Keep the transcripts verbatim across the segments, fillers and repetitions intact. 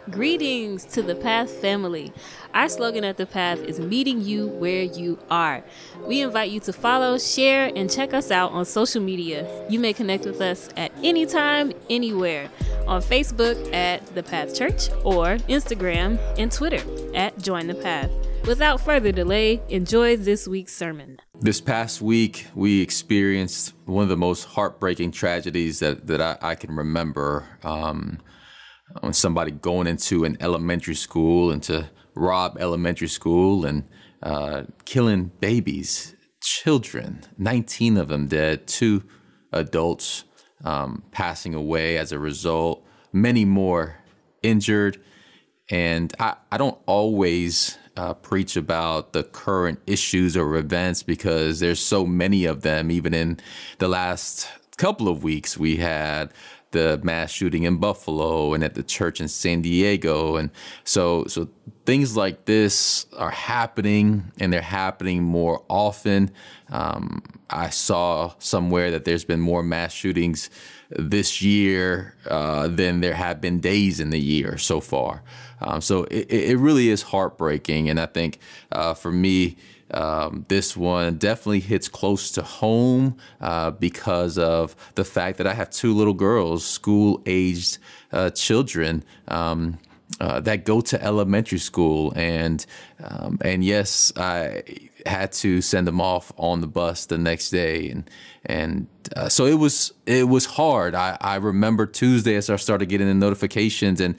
Greetings to the Path family. Our slogan at the Path is meeting you where you are. We invite you to follow, share, and check us out on social media. You may connect with us at any time, anywhere. On Facebook at The Path Church or Instagram and Twitter at Join the Path. Without further delay, enjoy this week's sermon. This past week, we experienced one of the most heartbreaking tragedies that, that I, I can remember. Um, when somebody going into an elementary school, into Robb Elementary School, and uh, killing babies, children, nineteen of them dead, two adults um, passing away as a result, many more injured. And I, I don't always uh, preach about the current issues or events because there's so many of them. Even in the last couple of weeks, we had the mass shooting in Buffalo and at the church in San Diego. And so so things like this are happening, and they're happening more often. Um, I saw somewhere that there's been more mass shootings this year uh, than there have been days in the year so far. Um, so it, it really is heartbreaking. And I think uh, for me, Um, this one definitely hits close to home uh, because of the fact that I have two little girls, school-aged uh, children um, uh, that go to elementary school, and um, and yes, I had to send them off on the bus the next day, and and uh, so it was it was hard. I, I remember Tuesday as I started getting the notifications and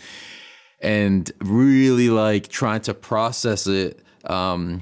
and really like trying to process it. Um,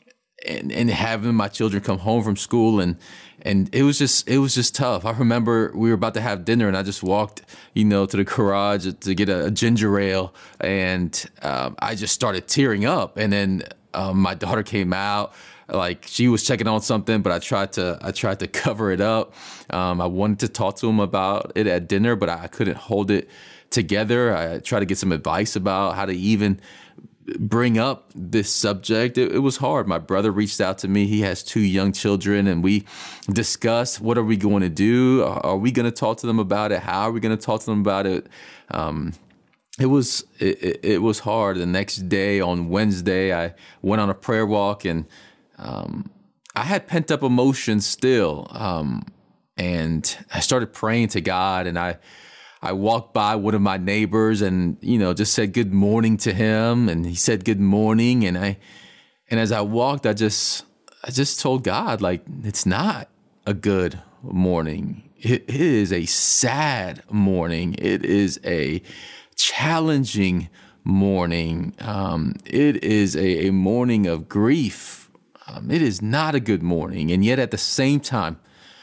And, and having my children come home from school, and and it was just it was just tough. I remember we were about to have dinner, and I just walked, you know, to the garage to get a, a ginger ale, and um, I just started tearing up. And then um, my daughter came out, like she was checking on something, but I tried to I tried to cover it up. Um, I wanted to talk to him about it at dinner, but I couldn't hold it together. I tried to get some advice about how to even bring up this subject. It, it was hard. My brother reached out to me. He has two young children, and we discussed, what are we going to do? Are we going to talk to them about it? How are we going to talk to them about it? Um, it was it, it, it was hard. The next day, on Wednesday, I went on a prayer walk, and um, I had pent up emotions still. Um, and I started praying to God, and I I walked by one of my neighbors and, you know, just said good morning to him, and he said good morning. And I, and as I walked, I just, I just told God, like, it's not a good morning. It, it is a sad morning. It is a challenging morning. Um, it is a, a morning of grief. Um, it is not a good morning. And yet at the same time,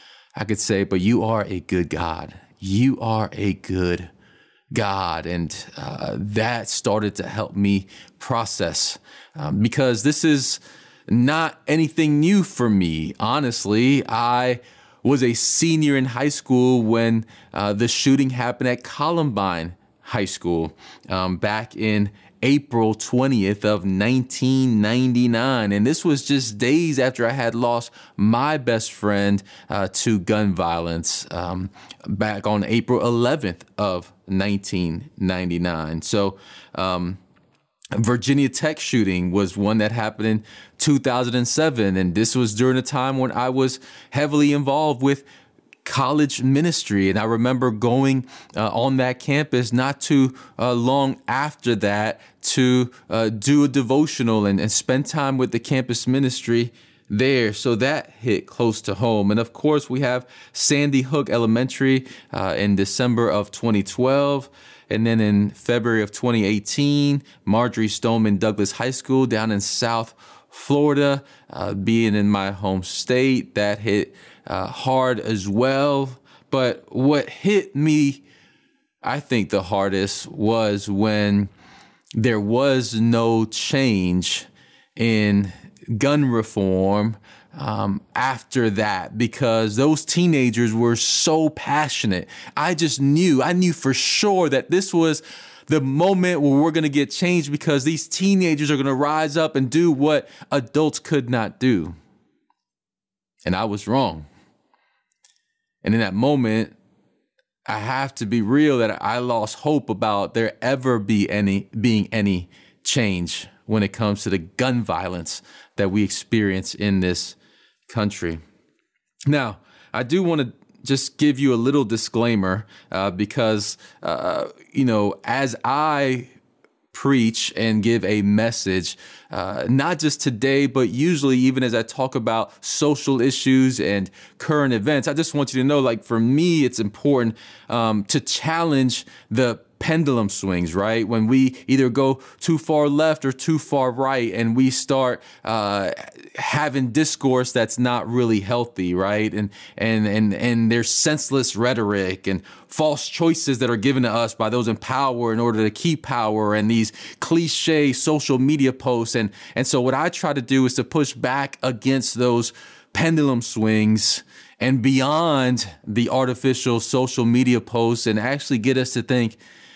I could say, but you are a good God. You are a good God. And uh, that started to help me process um, because this is not anything new for me. Honestly, I was a senior in high school when uh, the shooting happened at Columbine High School um, back in April twentieth of nineteen ninety-nine. And this was just days after I had lost my best friend uh, to gun violence um, back on April eleventh of nineteen ninety-nine. So um, Virginia Tech shooting was one that happened in two thousand seven. And this was during a time when I was heavily involved with college ministry. And I remember going uh, on that campus not too uh, long after that to uh, do a devotional and, and spend time with the campus ministry there. So that hit close to home. And of course, we have Sandy Hook Elementary uh, in December of twenty twelve. And then in February of twenty eighteen, Marjorie Stoneman Douglas High School down in South Florida, uh, being in my home state, that hit uh, hard as well. But what hit me, I think the hardest, was when there was no change in gun reform um, after that, because those teenagers were so passionate. I just knew, I knew for sure that this was the moment where we're going to get change, because these teenagers are going to rise up and do what adults could not do. And I was wrong. And in that moment, I have to be real that I lost hope about there ever be any being any change when it comes to the gun violence that we experience in this country. Now, I do want to just give you a little disclaimer uh, because, uh, you know, as I preach and give a message, uh, not just today, but usually even as I talk about social issues and current events, I just want you to know, like, for me, it's important um, to challenge the pendulum swings, right? When we either go too far left or too far right, and we start uh, having discourse that's not really healthy, right? And and and and there's senseless rhetoric and false choices that are given to us by those in power in order to keep power, and these cliche social media posts. And and so what I try to do is to push back against those pendulum swings and beyond the artificial social media posts, and actually get us to think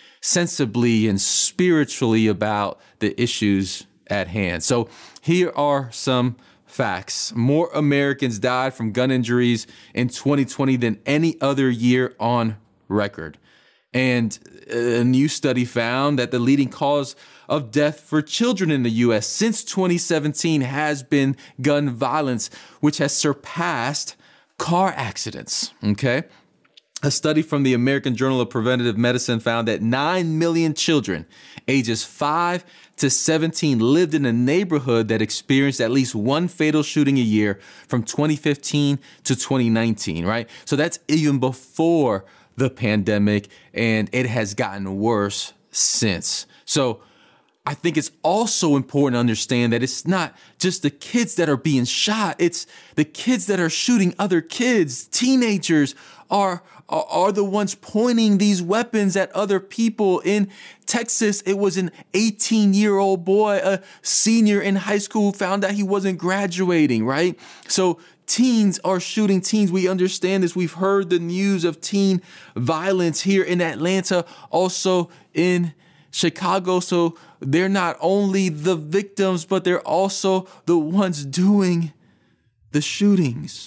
sensibly and spiritually about the issues at hand. So here are some facts. More Americans died from gun injuries in twenty twenty than any other year on record. And a new study found that the leading cause of death for children in the U S since twenty seventeen has been gun violence, which has surpassed car accidents. Okay. A study from the American Journal of Preventive Medicine found that nine million children ages five to seventeen lived in a neighborhood that experienced at least one fatal shooting a year from twenty fifteen to twenty nineteen, right? So that's even before the pandemic, and it has gotten worse since. So I think it's also important to understand that it's not just the kids that are being shot. It's the kids that are shooting other kids. Teenagers are, are, are the ones pointing these weapons at other people. In Texas, it was an eighteen-year-old boy, a senior in high school, found out he wasn't graduating, right? So teens are shooting teens. We understand this. We've heard the news of teen violence here in Atlanta, also in Chicago. So they're not only the victims, but they're also the ones doing the shootings.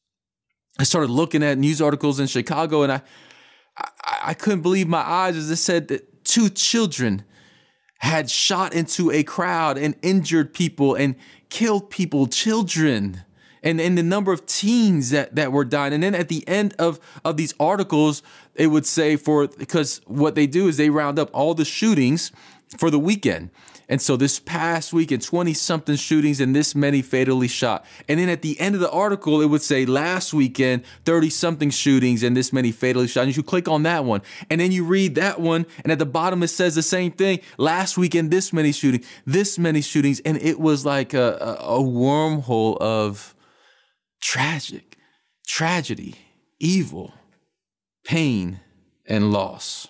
I started looking at news articles in Chicago, and I, I, I couldn't believe my eyes as it said that two children had shot into a crowd and injured people and killed people, children. And, and the number of teens that, that were dying. And then at the end of, of these articles, it would say for, because what they do is they round up all the shootings for the weekend. And so this past weekend, twenty something shootings and this many fatally shot. And then at the end of the article, it would say last weekend, thirty something shootings and this many fatally shot. And you click on that one. And then you read that one. And at the bottom, it says the same thing. Last weekend, this many shootings, this many shootings. And it was like a, a, a wormhole of tragic, tragedy, evil, pain, and loss.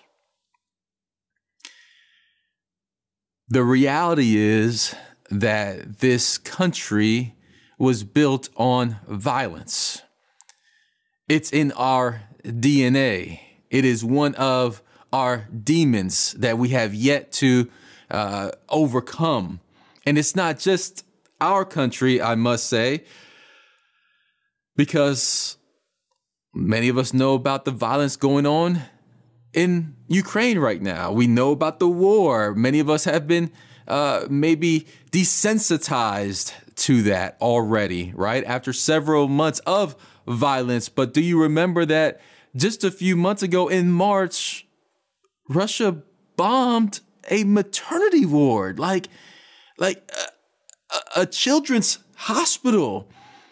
The reality is that this country was built on violence. It's in our D N A. It is one of our demons that we have yet to uh, overcome. And it's not just our country, I must say, because many of us know about the violence going on in Ukraine right now. We know about the war. Many of us have been uh, maybe desensitized to that already, right? After several months of violence. But do you remember that just a few months ago in March, Russia bombed a maternity ward, like, like a, a children's hospital?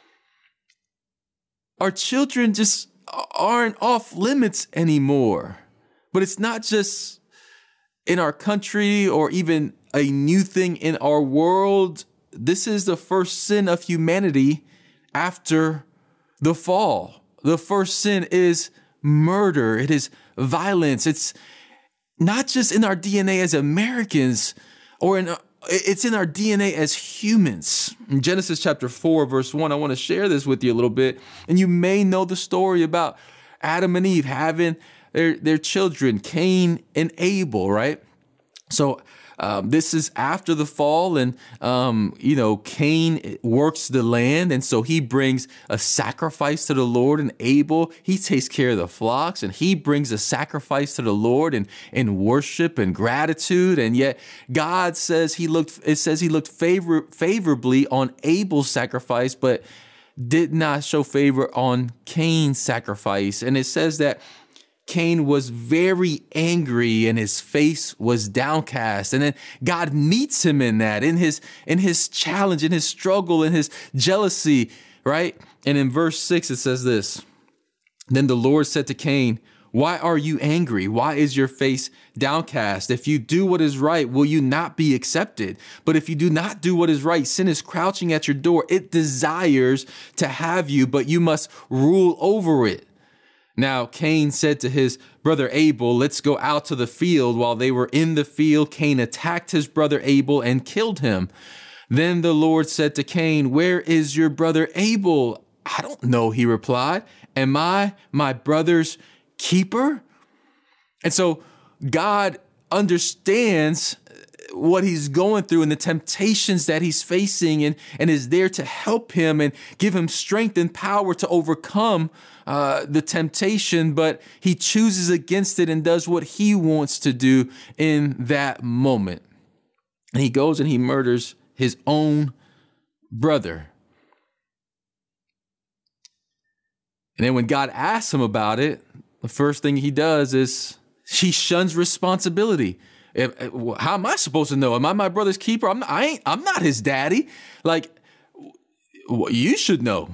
Our children just aren't off limits anymore. But it's not just in our country or even a new thing in our world. This is the first sin of humanity after the fall. The first sin is murder. It is violence. It's not just in our D N A as Americans, or in it's in our D N A as humans. In Genesis chapter four, verse one, I want to share this with you a little bit. And you may know the story about Adam and Eve having Their, their children, Cain and Abel, right? So um, this is after the fall, and, um, you know, Cain works the land. And so he brings a sacrifice to the Lord, and Abel, he takes care of the flocks, and he brings a sacrifice to the Lord in, in worship and gratitude. And yet God says he looked, it says he looked favor, favorably on Abel's sacrifice, but did not show favor on Cain's sacrifice. And it says that Cain was very angry and his face was downcast. And then God meets him in that, in his, in his challenge, in his struggle, in his jealousy, right? And in verse six, it says this: "Then the Lord said to Cain, why are you angry? Why is your face downcast? If you do what is right, will you not be accepted? But if you do not do what is right, sin is crouching at your door. It desires to have you, but you must rule over it." Now, Cain said to his brother Abel, "Let's go out to the field." While they were in the field, Cain attacked his brother Abel and killed him. Then the Lord said to Cain, "Where is your brother Abel?" "I don't know," he replied. "Am I my brother's keeper?" And so God understands what he's going through and the temptations that he's facing, and, and is there to help him and give him strength and power to overcome uh, the temptation. But he chooses against it and does what he wants to do in that moment. And he goes and he murders his own brother. And then when God asks him about it, the first thing he does is he shuns responsibility. If, how am I supposed to know? Am I my brother's keeper? I'm not, I ain't, I'm not his daddy. Like, you should know.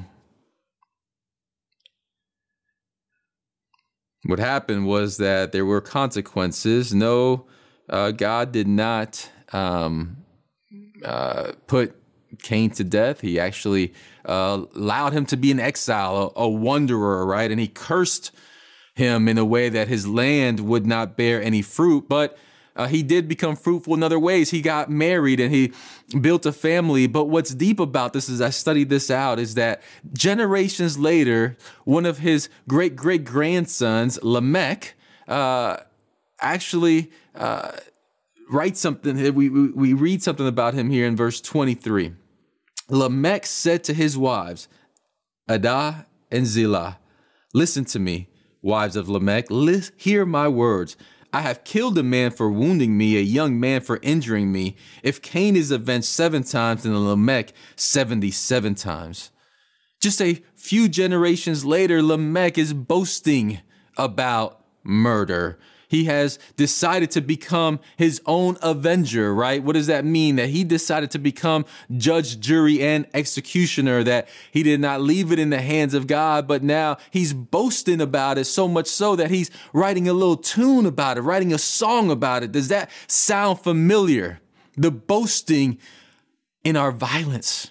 What happened was that there were consequences. No, uh, God did not um, uh, put Cain to death. He actually uh, allowed him to be in exile, a, a wanderer, right? And he cursed him in a way that his land would not bear any fruit. But Uh, he did become fruitful in other ways. He got married and he built a family. But what's deep about this, as I studied this out, is that generations later, one of his great great grandsons, Lamech, uh, actually uh, writes something. We, we we read something about him here in verse twenty-three. Lamech said to his wives, Adah and Zillah, "Listen to me, wives of Lamech. Listen, hear my words. I have killed a man for wounding me, a young man for injuring me. If Cain is avenged seven times, then Lamech seventy-seven times." Just a few generations later, Lamech is boasting about murder. He has decided to become his own avenger, right? What does that mean? That he decided to become judge, jury, and executioner, that he did not leave it in the hands of God, but now he's boasting about it, so much so that he's writing a little tune about it, writing a song about it. Does that sound familiar? The boasting in our violence.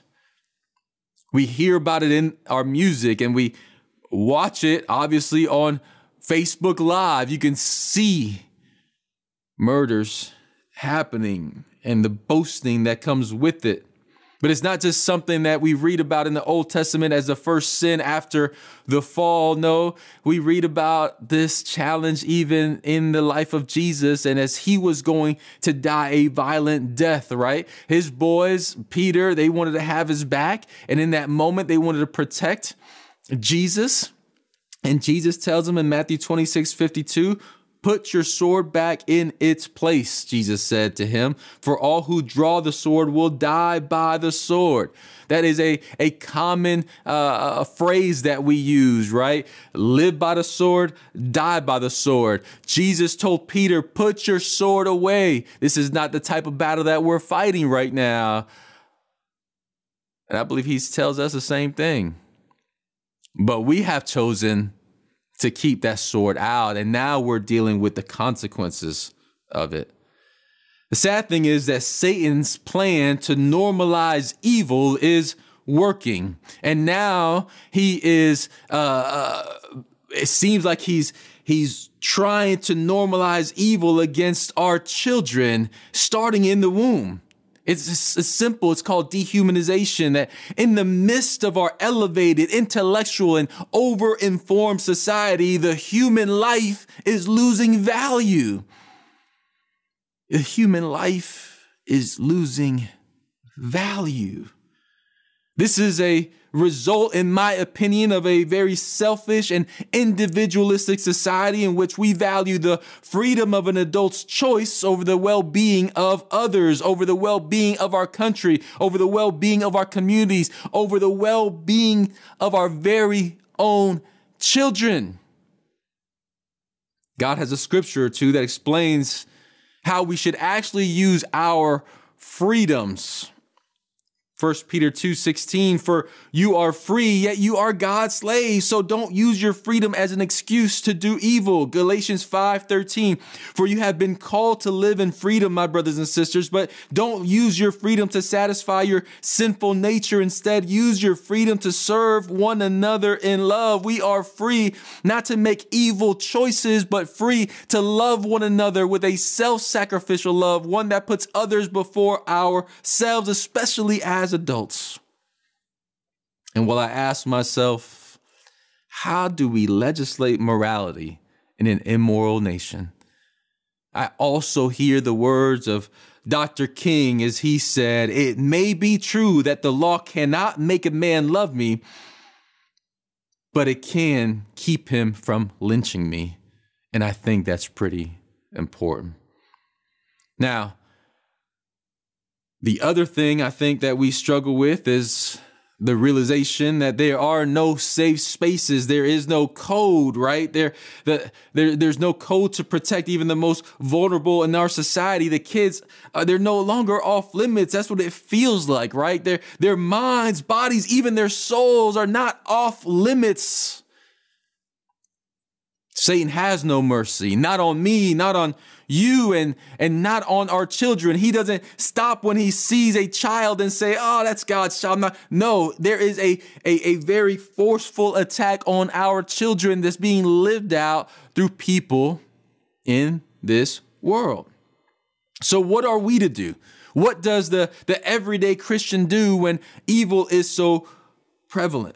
We hear about it in our music and we watch it, obviously, on Facebook Live. You can see murders happening and the boasting that comes with it. But it's not just something that we read about in the Old Testament as the first sin after the fall. No, we read about this challenge even in the life of Jesus, and as he was going to die a violent death, right? His boys, Peter, they wanted to have his back, and in that moment they wanted to protect Jesus. And Jesus tells him in Matthew twenty-six fifty-two, "Put your sword back in its place," Jesus said to him, "for all who draw the sword will die by the sword." That is a, a common uh, a phrase that we use, right? Live by the sword, die by the sword. Jesus told Peter, "Put your sword away." This is not the type of battle that we're fighting right now. And I believe he tells us the same thing. But we have chosen to keep that sword out, and now we're dealing with the consequences of it. The sad thing is that Satan's plan to normalize evil is working, and now he is, uh, uh, it seems like he's he's trying to normalize evil against our children, starting in the womb. It's, it's simple. It's called dehumanization, that in the midst of our elevated, intellectual, and over-informed society, the human life is losing value. human life is losing value. This is a result, in my opinion, of a very selfish and individualistic society in which we value the freedom of an adult's choice over the well-being of others, over the well-being of our country, over the well-being of our communities, over the well-being of our very own children. God has a scripture or two that explains how we should actually use our freedoms. First Peter two sixteen, for you are free, yet you are God's slaves. So don't use your freedom as an excuse to do evil. Galatians five thirteen, for you have been called to live in freedom, my brothers and sisters, but don't use your freedom to satisfy your sinful nature. Instead, use your freedom to serve one another in love. We are free not to make evil choices, but free to love one another with a self-sacrificial love, one that puts others before ourselves, especially as adults. And while I ask myself, how do we legislate morality in an immoral nation? I also hear the words of Doctor King as he said, it may be true that the law cannot make a man love me, but it can keep him from lynching me. And I think that's pretty important. Now, the other thing I think that we struggle with is the realization that there are no safe spaces. There is no code, right? There, the, there, there's no code to protect even the most vulnerable in our society. The kids, uh, they're no longer off limits. That's what it feels like, right? Their, their minds, bodies, even their souls are not off limits. Satan has no mercy, not on me, not on you, and, and not on our children. He doesn't stop when he sees a child and say, oh, that's God's child. Not, no, there is a, a, a very forceful attack on our children that's being lived out through people in this world. So what are we to do? What does the, the everyday Christian do when evil is so prevalent?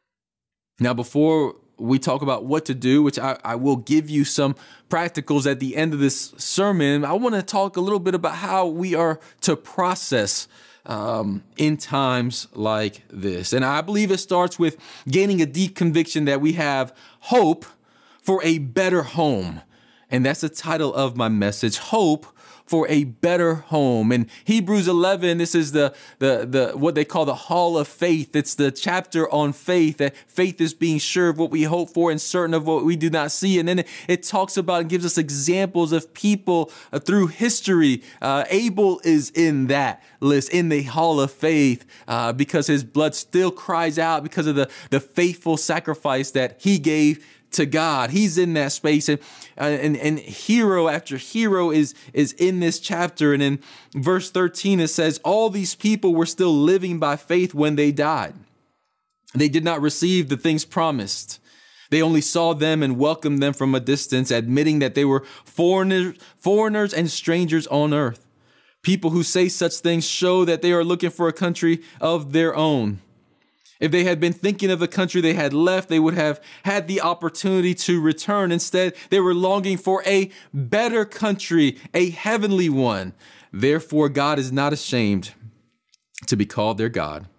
Now, before we talk about what to do, which I, I will give you some practicals at the end of this sermon, I want to talk a little bit about how we are to process um, in times like this. And I believe it starts with gaining a deep conviction that we have hope for a better home. And that's the title of my message, Hope for a Better Home. In Hebrews eleven, this is the, the, the what they call the Hall of Faith. It's the chapter on faith, that faith is being sure of what we hope for and certain of what we do not see. And then it, it talks about and gives us examples of people uh, through history. Uh, Abel is in that list, in the Hall of Faith, uh, because his blood still cries out because of the, the faithful sacrifice that he gave to God. He's in that space, and, uh, and and hero after hero is is in this chapter. And in verse thirteen, it says, all these people were still living by faith when they died. They did not receive the things promised. They only saw them and welcomed them from a distance, admitting that they were foreigners, foreigners and strangers on earth. People who say such things show that they are looking for a country of their own. If they had been thinking of the country they had left, they would have had the opportunity to return. Instead, they were longing for a better country, a heavenly one. Therefore, God is not ashamed to be called their God,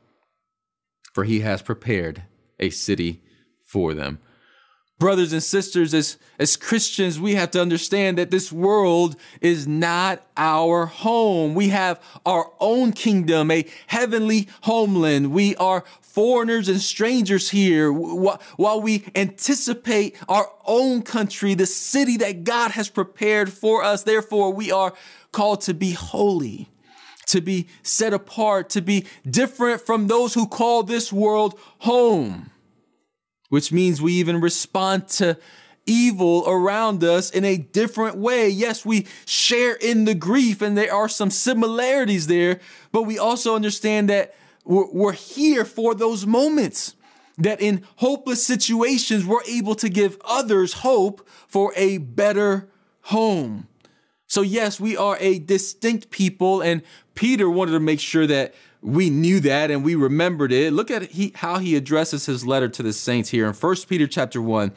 for he has prepared a city for them. Brothers and sisters, as, as Christians, we have to understand that this world is not our home. We have our own kingdom, a heavenly homeland. We are foreigners and strangers here while we anticipate our own country, the city that God has prepared for us. Therefore, we are called to be holy, to be set apart, to be different from those who call this world home, which means we even respond to evil around us in a different way. Yes, we share in the grief and there are some similarities there, but we also understand that we're, we're here for those moments, that in hopeless situations, we're able to give others hope for a better home. So yes, we are a distinct people, and Peter wanted to make sure that we knew that and we remembered it. Look at he, how he addresses his letter to the saints here in First Peter chapter one,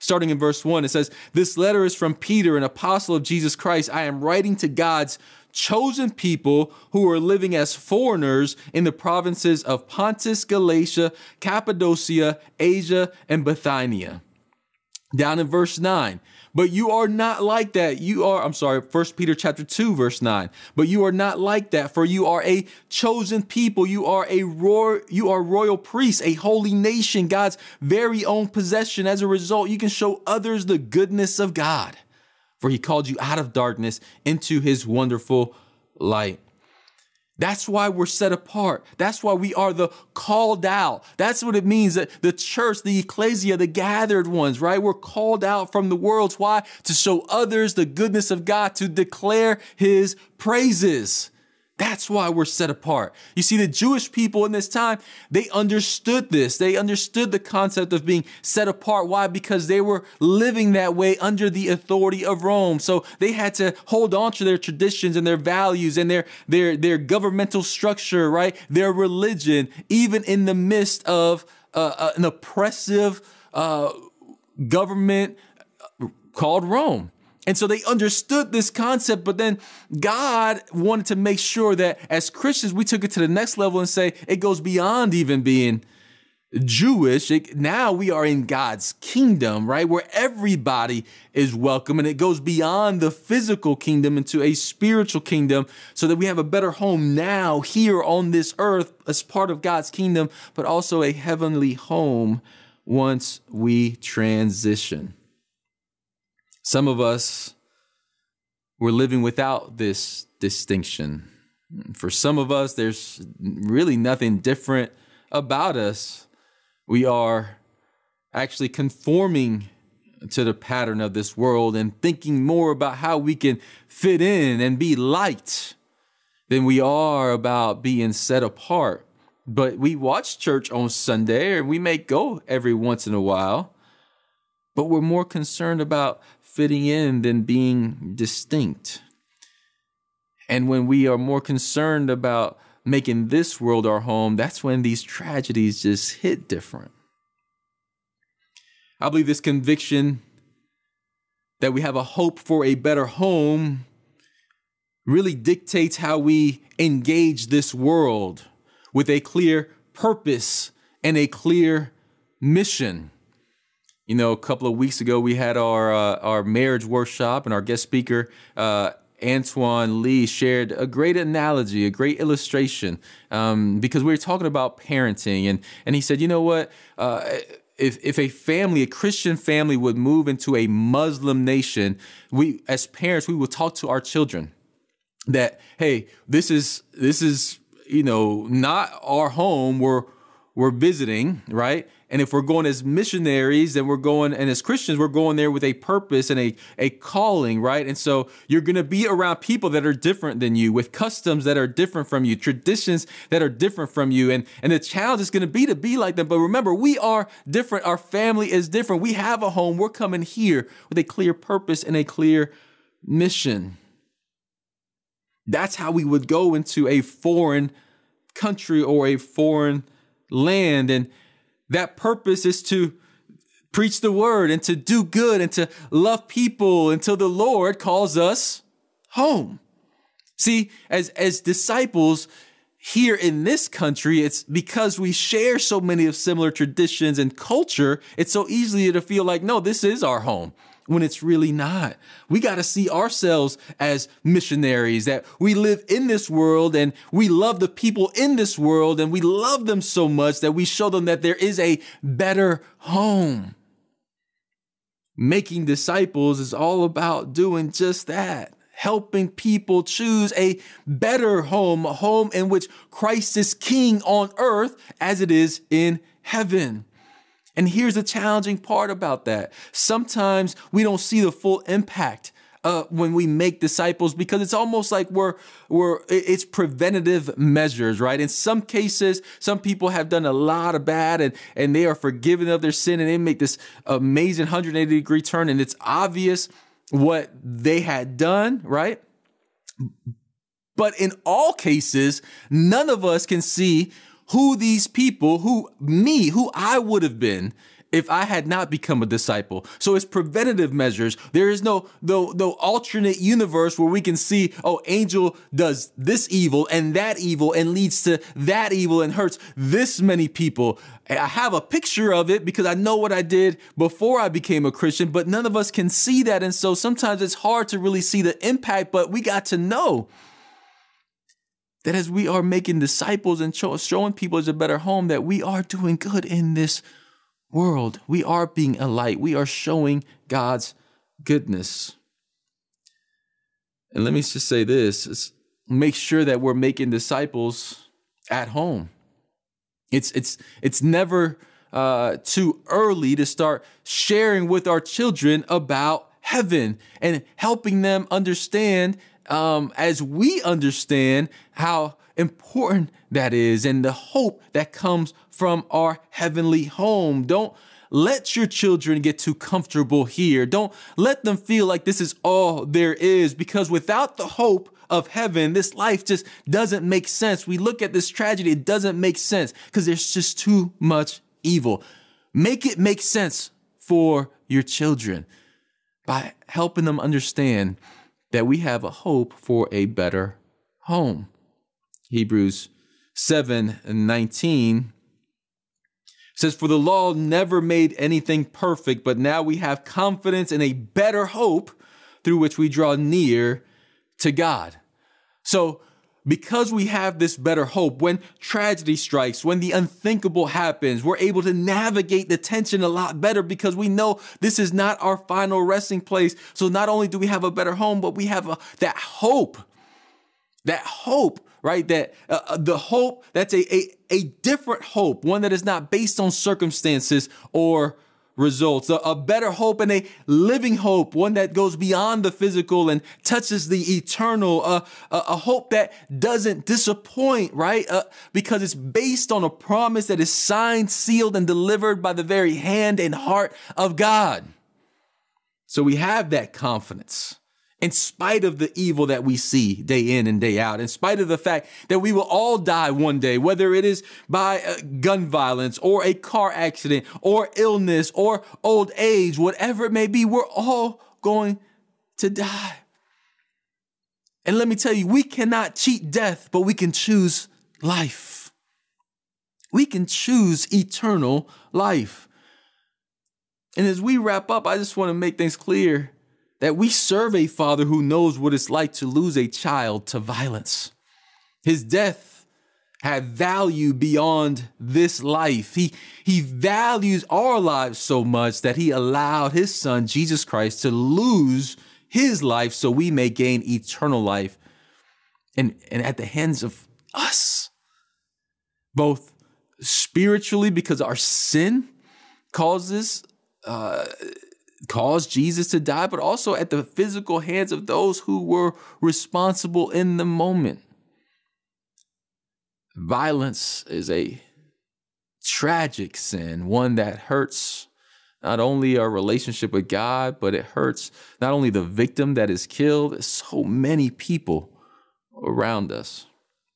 Starting in verse one, it says, "This letter is from Peter, an apostle of Jesus Christ. I am writing to God's chosen people who are living as foreigners in the provinces of Pontus, Galatia, Cappadocia, Asia, and Bithynia." Down in verse nine, "But you are not like that. You are," I'm sorry, First Peter chapter two, verse nine. "But you are not like that, for you are a chosen people. You are a royal, you are royal priests, a holy nation, God's very own possession. As a result, you can show others the goodness of God. For he called you out of darkness into his wonderful light." That's why we're set apart. That's why we are the called out. That's what it means, that the church, the ecclesia, the gathered ones, right? We're called out from the world. Why? To show others the goodness of God, to declare his praises. That's why we're set apart. You see, the Jewish people in this time, they understood this. They understood the concept of being set apart. Why? Because they were living that way under the authority of Rome. So they had to hold on to their traditions and their values and their, their, their governmental structure, right? Their religion, even in the midst of uh, an oppressive uh, government called Rome. And so they understood this concept, but then God wanted to make sure that as Christians, we took it to the next level and say it goes beyond even being Jewish. It, now we are in God's kingdom, right? Where everybody is welcome, and it goes beyond the physical kingdom into a spiritual kingdom, so that we have a better home now here on this earth as part of God's kingdom, but also a heavenly home once we transition. Some of us were living without this distinction. For some of us, there's really nothing different about us. We are actually conforming to the pattern of this world and thinking more about how we can fit in and be liked than we are about being set apart. But we watch church on Sunday, and we may go every once in a while, but we're more concerned about fitting in than being distinct. And when we are more concerned about making this world our home, that's when these tragedies just hit different. I believe this conviction that we have a hope for a better home really dictates how we engage this world with a clear purpose and a clear mission. You know, a couple of weeks ago, we had our uh, our marriage workshop, and our guest speaker, uh, Antoine Lee, shared a great analogy, a great illustration, um, because we were talking about parenting. And, and he said, you know what, uh, if, if a family, a Christian family would move into a Muslim nation, we, as parents, we would talk to our children that, hey, this is, this is, you know, not our home. We're, we're visiting, right? And if we're going as missionaries, then we're going, and as Christians, we're going there with a purpose and a, a calling, right? And so you're going to be around people that are different than you, with customs that are different from you, traditions that are different from you. And, and the challenge is going to be to be like them. But remember, we are different. Our family is different. We have a home. We're coming here with a clear purpose and a clear mission. That's how we would go into a foreign country or a foreign land. And that purpose is to preach the word and to do good and to love people until the Lord calls us home. See, as, as disciples here in this country, it's because we share so many of similar traditions and culture, it's so easy to feel like, no, this is our home, when it's really not. We got to see ourselves as missionaries, that we live in this world and we love the people in this world, and we love them so much that we show them that there is a better home. Making disciples is all about doing just that, helping people choose a better home, a home in which Christ is king on earth as it is in heaven. And here's the challenging part about that. Sometimes we don't see the full impact uh, when we make disciples, because it's almost like we're, we're, it's preventative measures, right? In some cases, some people have done a lot of bad, and, and they are forgiven of their sin, and they make this amazing one hundred eighty degree turn, and it's obvious what they had done, right? But in all cases, none of us can see who these people, who me, who I would have been if I had not become a disciple. So it's preventative measures. There is no, no, no alternate universe where we can see, oh, Angel does this evil and that evil and leads to that evil and hurts this many people. I have a picture of it because I know what I did before I became a Christian, but none of us can see that. And so sometimes it's hard to really see the impact, but we got to know that as we are making disciples and show, showing people as a better home, that we are doing good in this world. We are being a light. We are showing God's goodness. And let me just say this, is make sure that we're making disciples at home. It's, it's, it's never uh, too early to start sharing with our children about heaven and helping them understand um, as we understand how important that is and the hope that comes from our heavenly home. Don't let your children get too comfortable here. Don't let them feel like this is all there is, because without the hope of heaven, this life just doesn't make sense. We look at this tragedy, it doesn't make sense because there's just too much evil. Make it make sense for your children by helping them understand that we have a hope for a better home. Hebrews seven nineteen says, for the law never made anything perfect, but now we have confidence in a better hope through which we draw near to God. So because we have this better hope, when tragedy strikes, when the unthinkable happens, we're able to navigate the tension a lot better because we know this is not our final resting place. So not only do we have a better home, but we have a, that hope, that hope, right? That uh, the hope that's a, a, a different hope, one that is not based on circumstances or results, a, a better hope and a living hope, one that goes beyond the physical and touches the eternal, uh, a, a hope that doesn't disappoint, right? Uh, because it's based on a promise that is signed, sealed, and delivered by the very hand and heart of God. So we have that confidence in spite of the evil that we see day in and day out, in spite of the fact that we will all die one day, whether it is by uh, gun violence or a car accident or illness or old age, whatever it may be, we're all going to die. And let me tell you, we cannot cheat death, but we can choose life. We can choose eternal life. And as we wrap up, I just want to make things clear that we serve a Father who knows what it's like to lose a child to violence. His death had value beyond this life. He, he values our lives so much that he allowed his son, Jesus Christ, to lose his life so we may gain eternal life. And, and at the hands of us, both spiritually because our sin causes uh caused Jesus to die, but also at the physical hands of those who were responsible in the moment. Violence is a tragic sin, one that hurts not only our relationship with God, but it hurts not only the victim that is killed, so many people around us.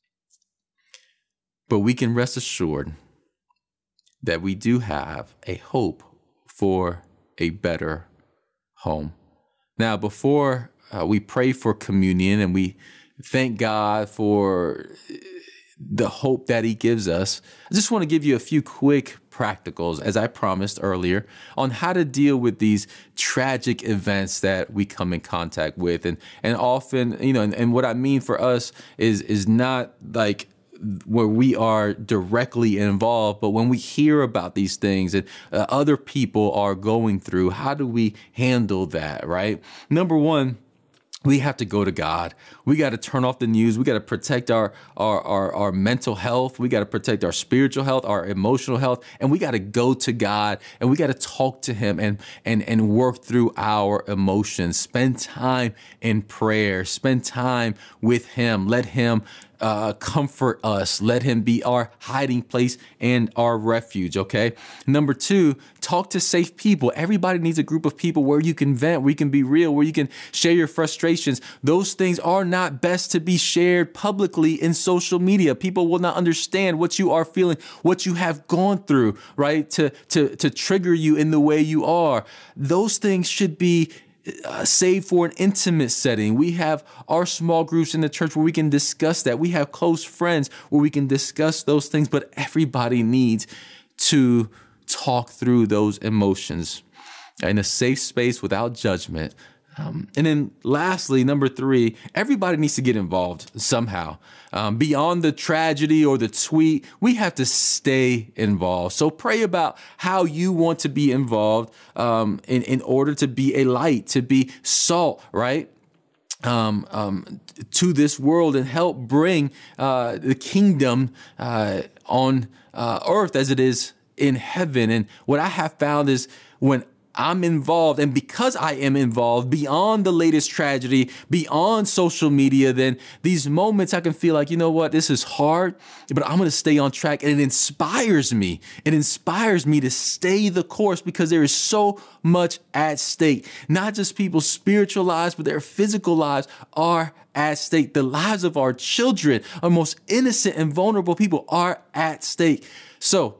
But we can rest assured that we do have a hope for a better home. Now, before uh, we pray for communion and we thank God for the hope that he gives us, I just want to give you a few quick practicals, as I promised earlier, on how to deal with these tragic events that we come in contact with. And and often, you know, and, and what I mean for us is is not like where we are directly involved, but when we hear about these things that uh, other people are going through, how do we handle that, right? Number one, we have to go to God. We got to turn off the news. We got to protect our, our, our, our mental health. We got to protect our spiritual health, our emotional health, and we got to go to God and we got to talk to him and, and, and work through our emotions. Spend time in prayer. Spend time with him. Let him uh, comfort us. Let him be our hiding place and our refuge, okay? Number two, talk to safe people. Everybody needs a group of people where you can vent, where you can be real, where you can share your frustrations. Those things are not best to be shared publicly in social media. People will not understand what you are feeling, what you have gone through, right? To, to, to trigger you in the way you are. Those things should be Uh, save for an intimate setting. We have our small groups in the church where we can discuss that. We have close friends where we can discuss those things, but everybody needs to talk through those emotions in a safe space without judgment. Um, and then lastly, number three, everybody needs to get involved somehow. Um, beyond the tragedy or the tweet, we have to stay involved. So pray about how you want to be involved um, in, in order to be a light, to be salt, right? Um, um, to this world and help bring uh, the kingdom uh, on uh, earth as it is in heaven. And what I have found is when I'm involved, and because I am involved beyond the latest tragedy, beyond social media, then these moments I can feel like, you know what, this is hard, but I'm going to stay on track. And it inspires me. It inspires me to stay the course because there is so much at stake. Not just people's spiritual lives, but their physical lives are at stake. The lives of our children, our most innocent and vulnerable people, are at stake. So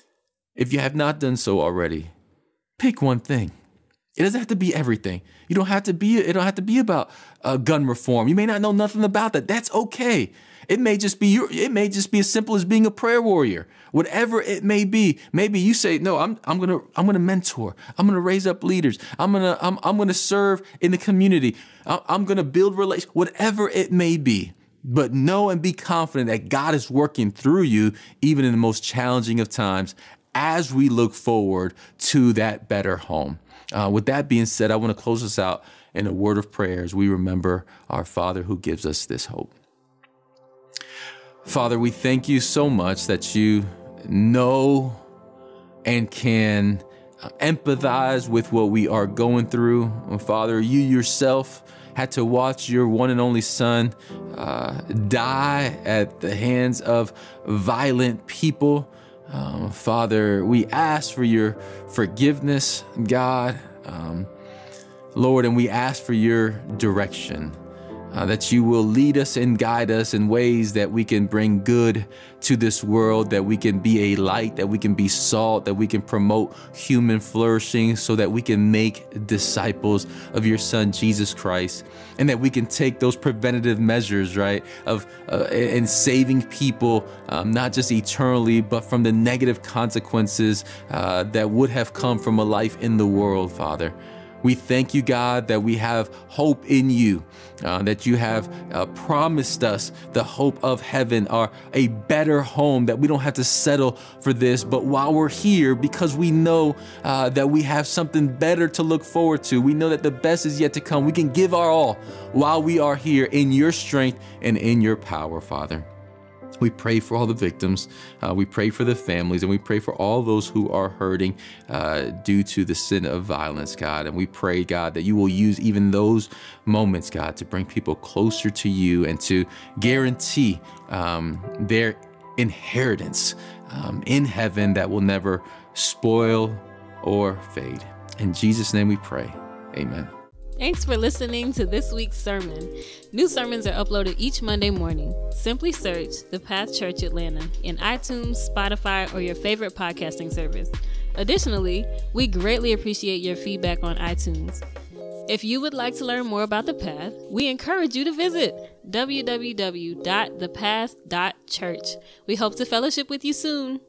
if you have not done so already, pick one thing. It doesn't have to be everything. You don't have to be, it don't have to be about uh, gun reform. You may not know nothing about that. That's okay. It may just be your, it may just be as simple as being a prayer warrior. Whatever it may be. Maybe you say, no, I'm I'm gonna I'm gonna mentor. I'm gonna raise up leaders. I'm gonna I'm I'm gonna serve in the community. I'm, I'm gonna build relations. Whatever it may be. But know and be confident that God is working through you, even in the most challenging of times, as we look forward to that better home. Uh, with that being said, I want to close us out in a word of prayer as we remember our Father who gives us this hope. Father, we thank you so much that you know and can empathize with what we are going through. And Father, you yourself had to watch your one and only son uh, die at the hands of violent people. Um, Father, we ask for your forgiveness, God, um, Lord, and we ask for your direction, uh, that you will lead us and guide us in ways that we can bring good to this world, that we can be a light, that we can be salt, that we can promote human flourishing so that we can make disciples of your son, Jesus Christ, and that we can take those preventative measures, right, of uh, in saving people, um, not just eternally, but from the negative consequences uh, that would have come from a life in the world, Father. We thank you, God, that we have hope in you, uh, that you have uh, promised us the hope of heaven, or a better home, that we don't have to settle for this. But while we're here, because we know uh, that we have something better to look forward to, we know that the best is yet to come. We can give our all while we are here in your strength and in your power, Father. We pray for all the victims, uh, we pray for the families, and we pray for all those who are hurting uh, due to the sin of violence, God. And we pray, God, that you will use even those moments, God, to bring people closer to you and to guarantee um, their inheritance um, in heaven that will never spoil or fade. In Jesus' name we pray, amen. Thanks for listening to this week's sermon. New sermons are uploaded each Monday morning. Simply search The Path Church Atlanta in iTunes, Spotify, or your favorite podcasting service. Additionally, we greatly appreciate your feedback on iTunes. If you would like to learn more about The Path, we encourage you to visit w w w dot the path dot church. We hope to fellowship with you soon.